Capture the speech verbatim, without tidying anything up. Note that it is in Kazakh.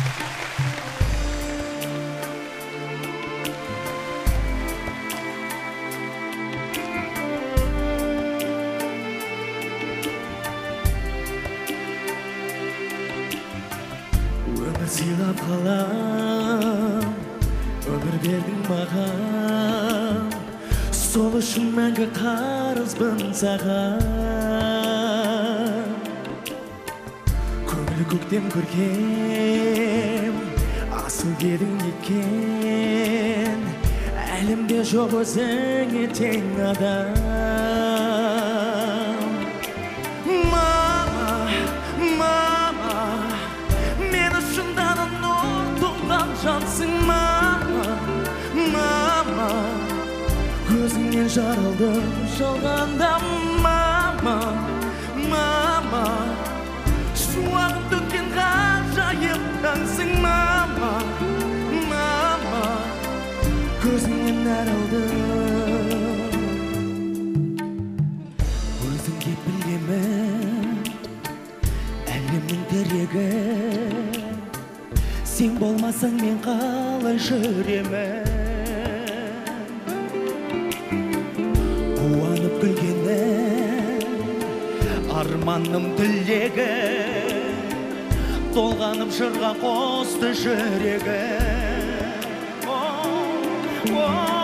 Өмір сыйлап қалам, өмір бердің маған, сол үшін мәңгі қарызбын саған. Көңіл көктем көркем, асыл едің еткен, әлемде жоқ өзіңе тең адам. Мама, мама, мен үшін дана нұр толған жансың. Мама, мама, көзіңнен жарылдым жалғанда. Мама, мама, шуағын төккен ғажайып таңсың. Мама, мама, көзіңнен арылдым. Өзің кеп білгенмін әлемнің тірегі, сен болмасаң мен қалай жүремін. Қуанып күлгенім арманым тілегі, толғанып жырға қосты жүрегі.